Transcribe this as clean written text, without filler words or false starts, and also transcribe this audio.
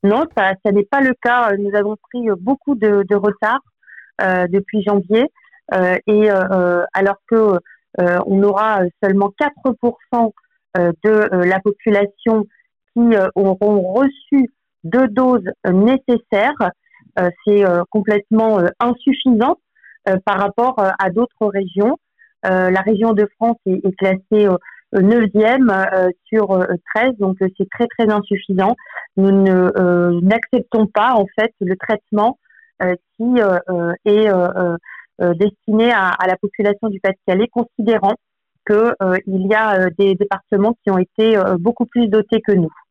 Non, ça n'est pas le cas. Nous avons pris beaucoup de retard depuis janvier alors que on aura seulement 4% de la population qui auront reçu 2 doses nécessaires. C'est complètement insuffisant par rapport à d'autres régions. La région de France est classée 9e sur 13, donc c'est très très insuffisant. Nous n'acceptons pas en fait le traitement qui est destiné à la population du Pas-de-Calais, considérant que il y a des départements qui ont été beaucoup plus dotés que nous.